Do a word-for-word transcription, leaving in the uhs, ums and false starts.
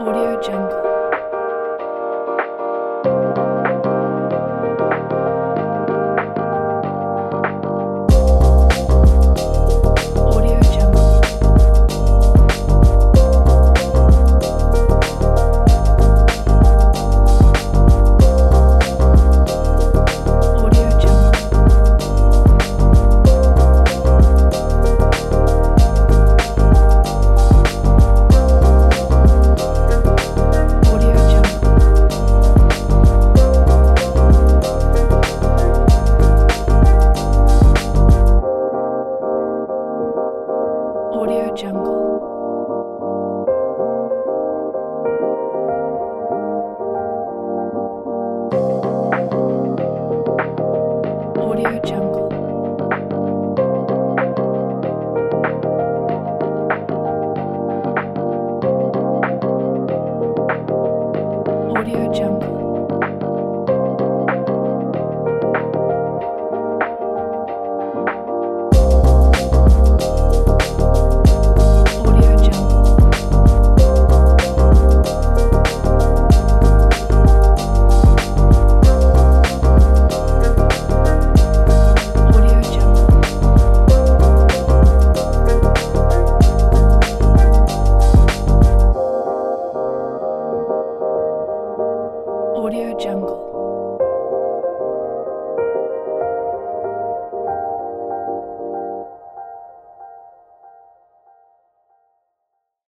Audio Jungle. Audio Jungle. Audio Jungle. Audio Jungle. Audio Jungle. Audio Jungle. Audio Jungle. Audio Jungle. Audio Jungle. Audio Jungle.